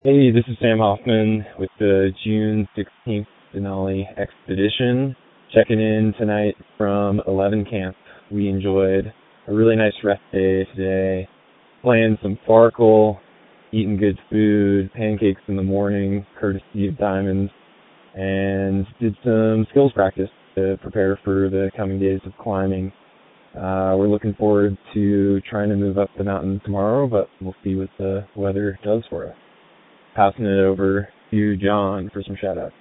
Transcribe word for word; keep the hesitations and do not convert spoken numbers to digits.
Hey, this is Sam Hoffman with the June sixteenth Denali Expedition, checking in tonight from eleven Camp. We enjoyed a really nice rest day today, playing some Farkle, eating good food, pancakes in the morning, courtesy of Diamonds, and did some skills practice to prepare for the coming days of climbing. Uh, we're looking forward to trying to move up the mountain tomorrow, but we'll see what the weather does for us. Passing it over to John for some shout-outs.